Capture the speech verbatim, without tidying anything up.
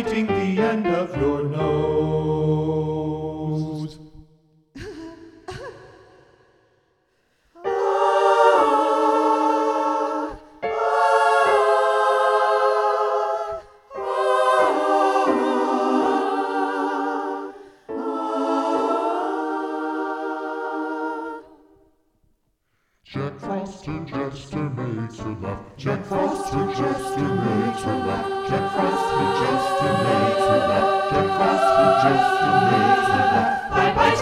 biting the end of your nose. Jack Frost her jester makes her laugh. Jack Frost her jester makes her laugh. Jack Frost her jester makes her laugh. Jack Frost her jester makes her laugh. By biting